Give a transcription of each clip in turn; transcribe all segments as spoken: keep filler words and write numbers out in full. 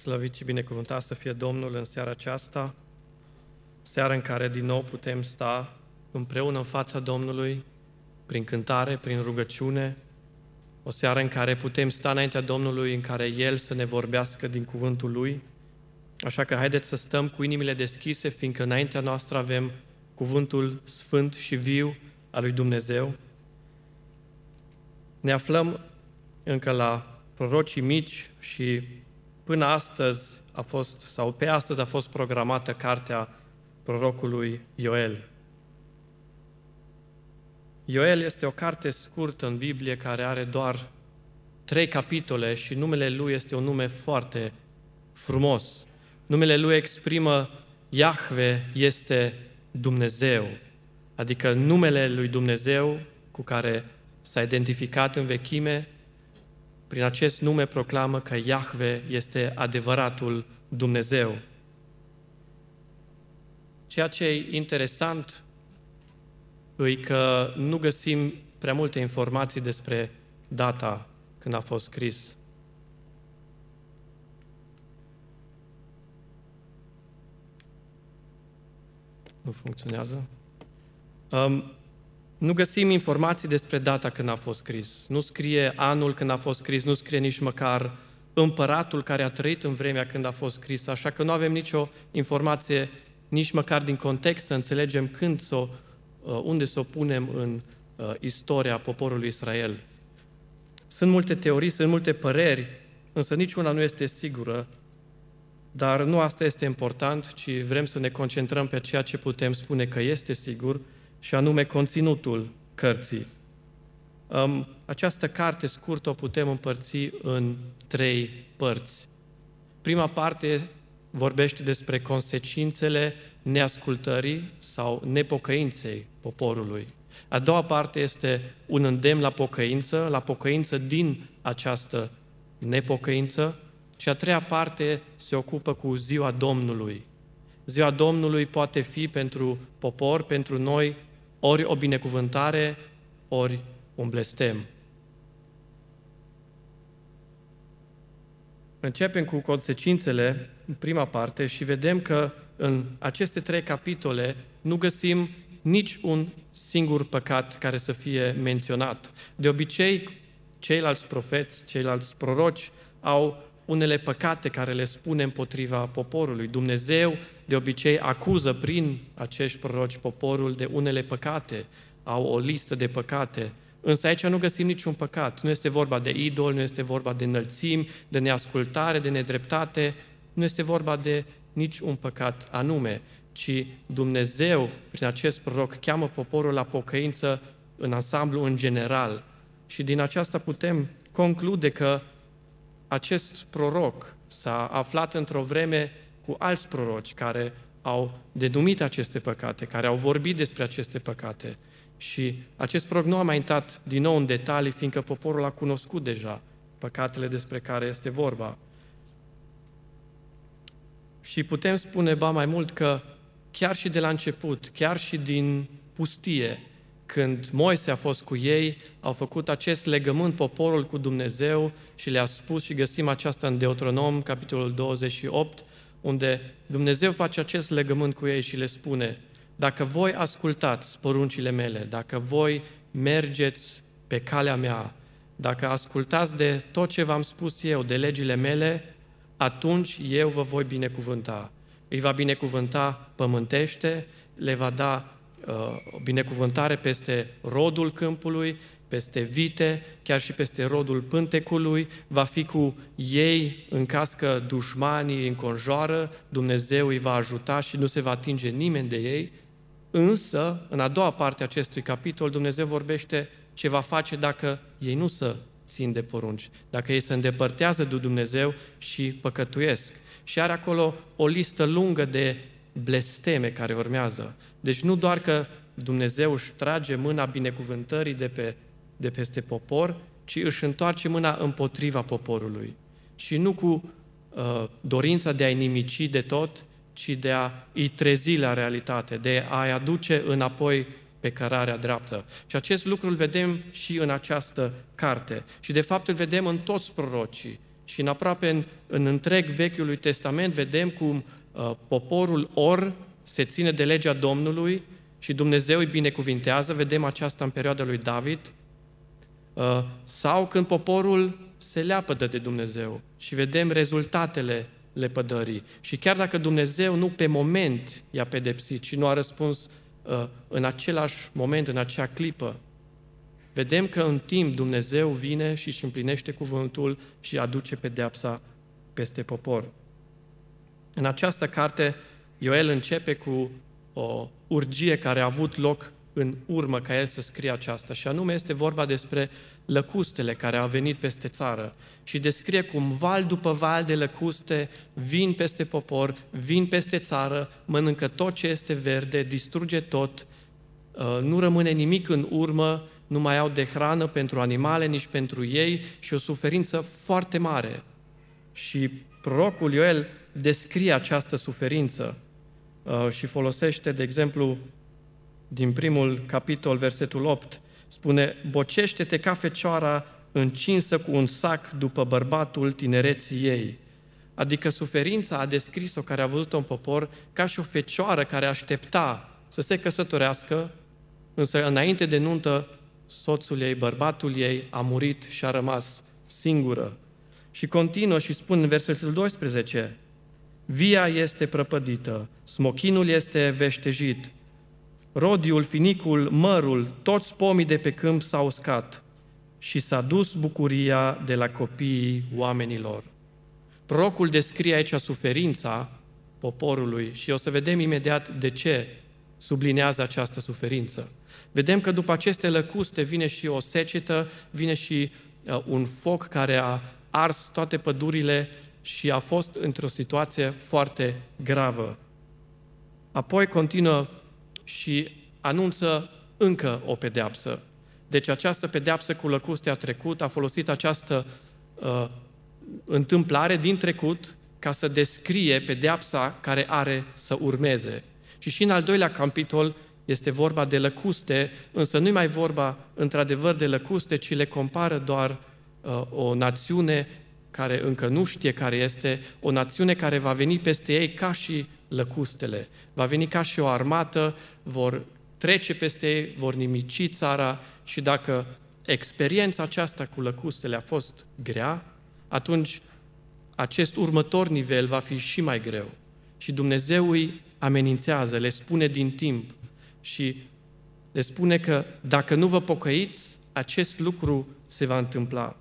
Slăvit și binecuvântat să fie Domnul în seara aceasta, seara în care din nou putem sta împreună în fața Domnului, prin cântare, prin rugăciune, o seară în care putem sta înaintea Domnului, în care El să ne vorbească din cuvântul Lui. Așa că haideți să stăm cu inimile deschise, fiindcă înaintea noastră avem cuvântul sfânt și viu al lui Dumnezeu. Ne aflăm încă la prorocii mici și până astăzi a fost, sau pe astăzi a fost programată cartea prorocului Ioel. Ioel este o carte scurtă în Biblie care are doar trei capitole și numele lui este un nume foarte frumos. Numele lui exprimă Iahve este Dumnezeu, adică numele lui Dumnezeu cu care s-a identificat în vechime. Prin acest nume proclamă că Iahve este adevăratul Dumnezeu. Ceea ce e interesant e că nu găsim prea multe informații despre data când a fost scris. Nu funcționează? Um, nu găsim informații despre data când a fost scris. Nu scrie anul când a fost scris, nu scrie nici măcar împăratul care a trăit în vremea când a fost scris, așa că nu avem nicio informație nici măcar din context să înțelegem când s-o, unde să o punem în uh, istoria poporului Israel. Sunt multe teorii, sunt multe păreri, însă niciuna nu este sigură, dar nu asta este important, ci vrem să ne concentrăm pe ceea ce putem spune că este sigur, și anume conținutul cărții. Um, această carte scurtă o putem împărți în trei părți. Prima parte vorbește despre consecințele neascultării sau nepocăinței poporului. A doua parte este un îndemn la pocăință, la pocăință din această nepocăință. Și a treia parte se ocupă cu ziua Domnului. Ziua Domnului poate fi pentru popor, pentru noi, ori o binecuvântare, ori un blestem. Începem cu consecințele în prima parte și vedem că în aceste trei capitole nu găsim nici un singur păcat care să fie menționat. De obicei, ceilalți profeți, ceilalți proroci au unele păcate care le spune împotriva poporului. Dumnezeu de obicei acuză prin acești proroci poporul de unele păcate, au o listă de păcate, însă aici nu găsim niciun păcat. Nu este vorba de idol, nu este vorba de înălțimi, de neascultare, de nedreptate, nu este vorba de nici un păcat anume, ci Dumnezeu, prin acest proroc, cheamă poporul la pocăință în ansamblu, în general. Și din aceasta putem conclude că acest proroc s-a aflat într-o vreme cu alți proroci care au denumit aceste păcate, care au vorbit despre aceste păcate. Și acest proroc nu a mai intrat din nou în detalii, fiindcă poporul a cunoscut deja păcatele despre care este vorba. Și putem spune, ba mai mult, că chiar și de la început, chiar și din pustie, când Moise a fost cu ei, au făcut acest legământ poporul cu Dumnezeu și le-a spus, și găsim aceasta în Deuteronom, capitolul douăzeci și opt, unde Dumnezeu face acest legământ cu ei și le spune: dacă voi ascultați poruncile mele, dacă voi mergeți pe calea mea, dacă ascultați de tot ce v-am spus eu, de legile mele, atunci eu vă voi binecuvânta. Îi va binecuvânta pământește, le va da o binecuvântare peste rodul câmpului, peste vite, chiar și peste rodul pântecului, va fi cu ei în caz că dușmanii îi înconjoară, Dumnezeu îi va ajuta și nu se va atinge nimeni de ei. Însă, în a doua parte a acestui capitol, Dumnezeu vorbește ce va face dacă ei nu se țin de porunci, dacă ei se îndepărtează de Dumnezeu și păcătuiesc. Și are acolo o listă lungă de blesteme care urmează. Deci nu doar că Dumnezeu își trage mâna binecuvântării de, pe, de peste popor, ci își întoarce mâna împotriva poporului. Și nu cu uh, dorința de a-i nimici de tot, ci de a-i trezi la realitate, de a-i aduce înapoi pe cărarea dreaptă. Și acest lucru îl vedem și în această carte. Și de fapt îl vedem în toți prorocii. Și în aproape în, în întreg Vechiul Testament vedem cum uh, poporul or se ține de legea Domnului și Dumnezeu îi binecuvintează, vedem aceasta în perioada lui David, uh, sau când poporul se leapădă de Dumnezeu și vedem rezultatele lepădării. Și chiar dacă Dumnezeu nu pe moment i-a pedepsit și nu a răspuns uh, în același moment, în acea clipă, vedem că în timp Dumnezeu vine și își împlinește cuvântul și aduce pedeapsa peste popor. În această carte, Ioel începe cu o urgie care a avut loc în urmă ca el să scrie aceasta, și anume este vorba despre lăcustele care au venit peste țară și descrie cum val după val de lăcuste vin peste popor, vin peste țară, mănâncă tot ce este verde, distruge tot, nu rămâne nimic în urmă, nu mai au de hrană pentru animale, nici pentru ei și o suferință foarte mare. Și prorocul Ioel descrie această suferință și folosește, de exemplu, din primul capitol, versetul opt, spune: bocește-te ca fecioara încinsă cu un sac după bărbatul tinereții ei. Adică suferința a descris-o care a văzut-o în popor ca și o fecioară care aștepta să se căsătorească, însă înainte de nuntă soțul ei, bărbatul ei, a murit și a rămas singură. Și continuă și spune în versetul doisprezece: via este prăpădită, smochinul este veștejit, rodiul, finicul, mărul, toți pomii de pe câmp s-au uscat și s-a dus bucuria de la copiii oamenilor. Prorocul descrie aici suferința poporului și o să vedem imediat de ce sublinează această suferință. Vedem că după aceste lăcuste vine și o secetă, vine și uh, un foc care a ars toate pădurile și a fost într-o situație foarte gravă. Apoi continuă și anunță încă o pedeapsă. Deci această pedeapsă cu lăcuste a trecut, a folosit această uh, întâmplare din trecut ca să descrie pedeapsa care are să urmeze. Și și în al doilea capitol este vorba de lăcuste, însă nu-i mai vorba într-adevăr de lăcuste, ci le compară doar uh, o națiune care încă nu știe care este, o națiune care va veni peste ei ca și lăcustele. Va veni ca și o armată, vor trece peste ei, vor nimici țara și dacă experiența aceasta cu lăcustele a fost grea, atunci acest următor nivel va fi și mai greu. Și Dumnezeu îi amenințează, le spune din timp și le spune că dacă nu vă pocăiți, acest lucru se va întâmpla.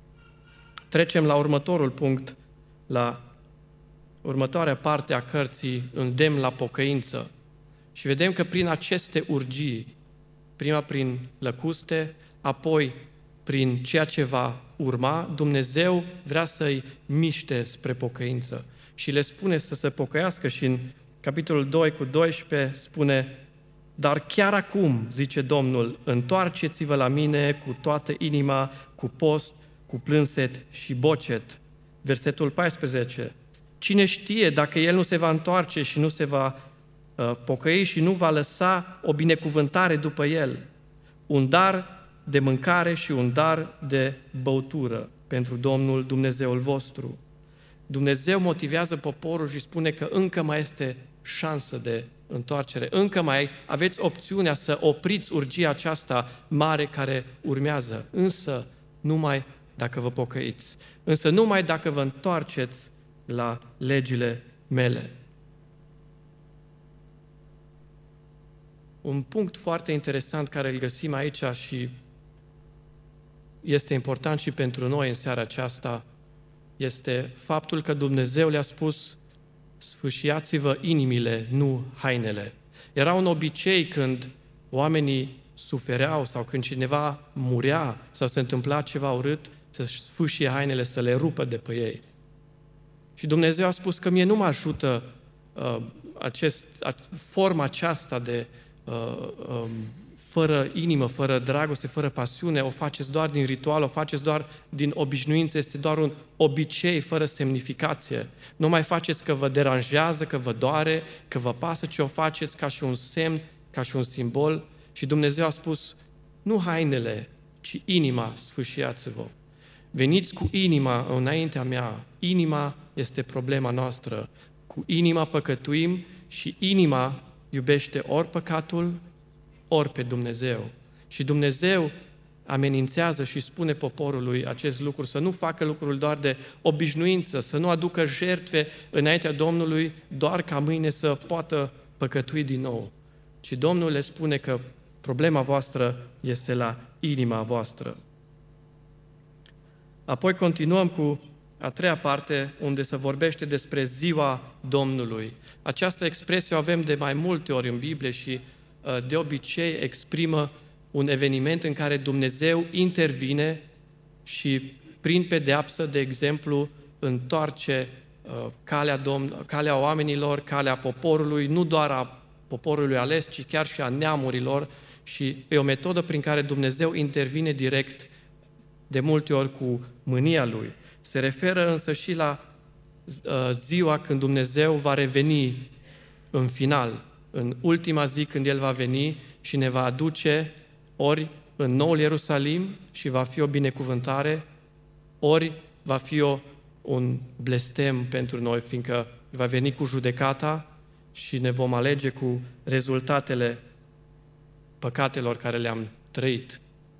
Trecem la următorul punct, la următoarea parte a cărții, îndemn la pocăință. Și vedem că prin aceste urgii, prima prin lăcuste, apoi prin ceea ce va urma, Dumnezeu vrea să-i miște spre pocăință. Și le spune să se pocăiască și în capitolul doi cu doisprezece spune: dar chiar acum, zice Domnul, întoarceți-vă la mine cu toată inima, cu post, cu plânset și bocet. Versetul paisprezece. Cine știe dacă el nu se va întoarce și nu se va uh, pocăi și nu va lăsa o binecuvântare după el, un dar de mâncare și un dar de băutură pentru Domnul Dumnezeul vostru. Dumnezeu motivează poporul și spune că încă mai este șansă de întoarcere, încă mai aveți opțiunea să opriți urgia aceasta mare care urmează, însă numai dacă vă pocăiți, însă numai dacă vă întoarceți la legile mele. Un punct foarte interesant care îl găsim aici și este important și pentru noi în seara aceasta este faptul că Dumnezeu le-a spus: sfâșiați-vă inimile, nu hainele. Era un obicei când oamenii sufereau sau când cineva murea sau se întâmpla ceva urât, să-și sfâșie hainele, să le rupă de pe ei. Și Dumnezeu a spus că mie nu mă ajută uh, acest, a, forma aceasta de uh, um, fără inimă, fără dragoste, fără pasiune, o faceți doar din ritual, o faceți doar din obișnuință, este doar un obicei fără semnificație. Nu mai faceți că vă deranjează, că vă doare, că vă pasă, ci o faceți ca și un semn, ca și un simbol. Și Dumnezeu a spus: nu hainele, ci inima sfâșiați-vă. Veniți cu inima înaintea mea. Inima este problema noastră. Cu inima păcătuim și inima iubește ori păcatul, ori pe Dumnezeu. Și Dumnezeu amenințează și spune poporului acest lucru, să nu facă lucrul doar de obișnuință, să nu aducă jertfe înaintea Domnului doar ca mâine să poată păcătui din nou. Ci Domnul le spune că problema voastră este la inima voastră. Apoi continuăm cu a treia parte, unde se vorbește despre ziua Domnului. Această expresie o avem de mai multe ori în Biblie și de obicei exprimă un eveniment în care Dumnezeu intervine și prin pedeapsă, de exemplu, întoarce calea, Domn- calea oamenilor, calea poporului, nu doar a poporului ales, ci chiar și a neamurilor, și e o metodă prin care Dumnezeu intervine direct, de multe ori cu mânia Lui. Se referă însă și la ziua când Dumnezeu va reveni în final, în ultima zi când El va veni și ne va aduce ori în noul Ierusalim și va fi o binecuvântare, ori va fi o, un blestem pentru noi, fiindcă va veni cu judecata și ne vom alege cu rezultatele păcatelor care le-am trăit.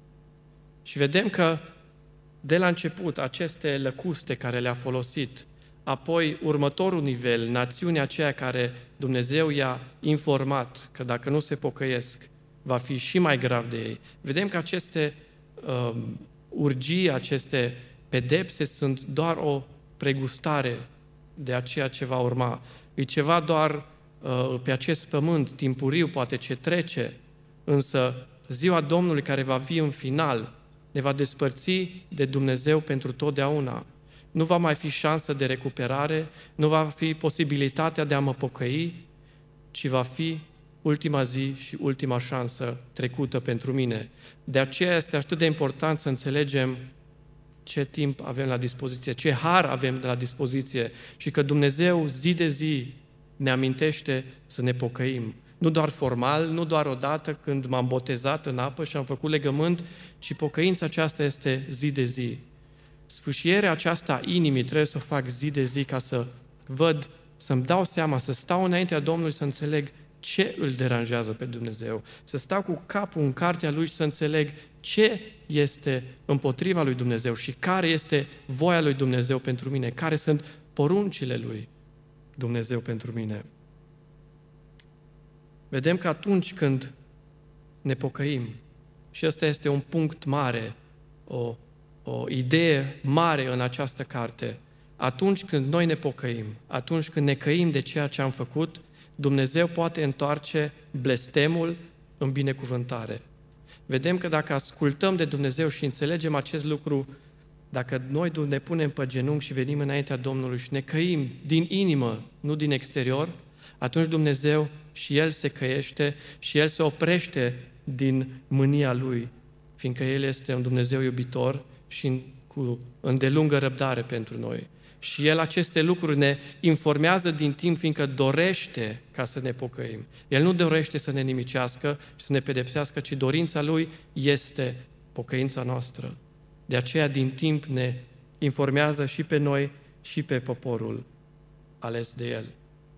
Și vedem că de la început aceste lăcuste care le-a folosit, apoi următorul nivel, națiunea aceea care Dumnezeu i-a informat că dacă nu se pocăiesc, va fi și mai grav de ei. Vedem că aceste uh, urgii, aceste pedepse sunt doar o pregustare de a ceea ce va urma. E ceva doar uh, pe acest pământ, timpuriu, poate ce trece, însă ziua Domnului care va fi în final ne va despărți de Dumnezeu pentru totdeauna. Nu va mai fi șansă de recuperare, nu va fi posibilitatea de a mă pocăi, ci va fi ultima zi și ultima șansă trecută pentru mine. De aceea este atât de important să înțelegem ce timp avem la dispoziție, ce har avem la dispoziție și că Dumnezeu zi de zi ne amintește să ne pocăim. Nu doar formal, nu doar odată când m-am botezat în apă și am făcut legământ, ci pocăința aceasta este zi de zi. Sfâșierea aceasta a inimii trebuie să o fac zi de zi ca să văd, să-mi dau seama, să stau înaintea Domnului să înțeleg ce îl deranjează pe Dumnezeu, să stau cu capul în cartea Lui și să înțeleg ce este împotriva lui Dumnezeu și care este voia lui Dumnezeu pentru mine, care sunt poruncile lui Dumnezeu pentru mine. Vedem că atunci când ne pocăim, și ăsta este un punct mare, o, o idee mare în această carte, atunci când noi ne pocăim, atunci când ne căim de ceea ce am făcut, Dumnezeu poate întoarce blestemul în binecuvântare. Vedem că dacă ascultăm de Dumnezeu și înțelegem acest lucru, dacă noi ne punem pe genunchi și venim înaintea Domnului și ne căim din inimă, nu din exterior, atunci Dumnezeu și El se căiește și El se oprește din mânia Lui, fiindcă El este un Dumnezeu iubitor și cu îndelungă răbdare pentru noi. Și El aceste lucruri ne informează din timp, fiindcă dorește ca să ne pocăim. El nu dorește să ne nimicească și să ne pedepsească, ci dorința Lui este pocăința noastră. De aceea, din timp, ne informează și pe noi și pe poporul ales de El.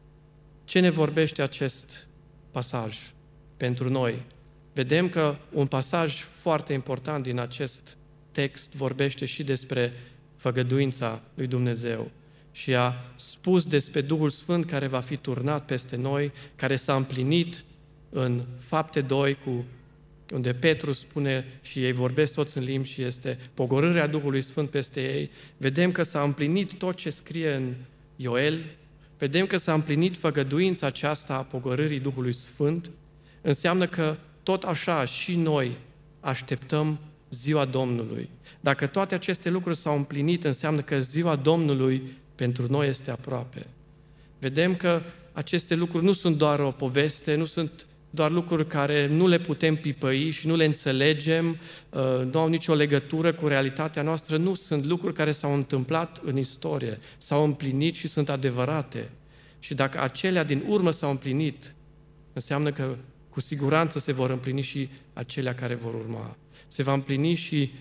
Ce ne vorbește acest pasaj pentru noi? Vedem că un pasaj foarte important din acest text vorbește și despre făgăduința lui Dumnezeu și a spus despre Duhul Sfânt care va fi turnat peste noi, care s-a împlinit în Fapte doi, cu, unde Petru spune și ei vorbesc toți în limbi și este pogorârea Duhului Sfânt peste ei. Vedem că s-a împlinit tot ce scrie în Ioel, vedem că s-a împlinit făgăduința aceasta a pogorârii Duhului Sfânt. Înseamnă că tot așa și noi așteptăm ziua Domnului. Dacă toate aceste lucruri s-au împlinit, înseamnă că ziua Domnului pentru noi este aproape. Vedem că aceste lucruri nu sunt doar o poveste, nu sunt doar lucruri care nu le putem pipăi și nu le înțelegem, nu au nicio legătură cu realitatea noastră, nu sunt lucruri care s-au întâmplat în istorie, s-au împlinit și sunt adevărate. Și dacă acelea din urmă s-au împlinit, înseamnă că cu siguranță se vor împlini și acelea care vor urma. Se va împlini și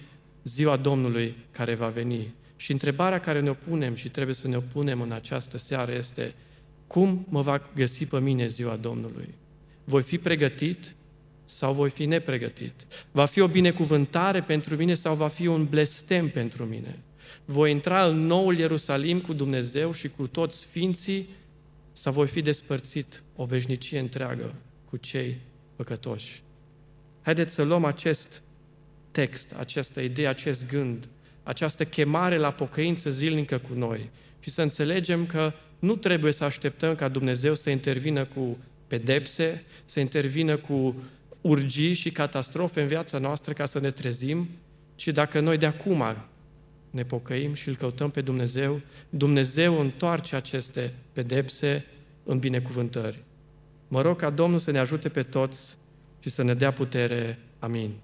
ziua Domnului care va veni. Și întrebarea care ne-o punem și trebuie să ne-o punem în această seară este: cum mă va găsi pe mine ziua Domnului? Voi fi pregătit sau voi fi nepregătit? Va fi o binecuvântare pentru mine sau va fi un blestem pentru mine? Voi intra în noul Ierusalim cu Dumnezeu și cu toți sfinții sau voi fi despărțit o veșnicie întreagă cu cei păcătoși? Haideți să luăm acest text, această idee, acest gând, această chemare la pocăință zilnică cu noi și să înțelegem că nu trebuie să așteptăm ca Dumnezeu să intervină cu pedepse, să intervină cu urgii și catastrofe în viața noastră ca să ne trezim, ci dacă noi de acum ne pocăim și îl căutăm pe Dumnezeu, Dumnezeu întoarce aceste pedepse în binecuvântări. Mă rog ca Domnul să ne ajute pe toți și să ne dea putere. Amin.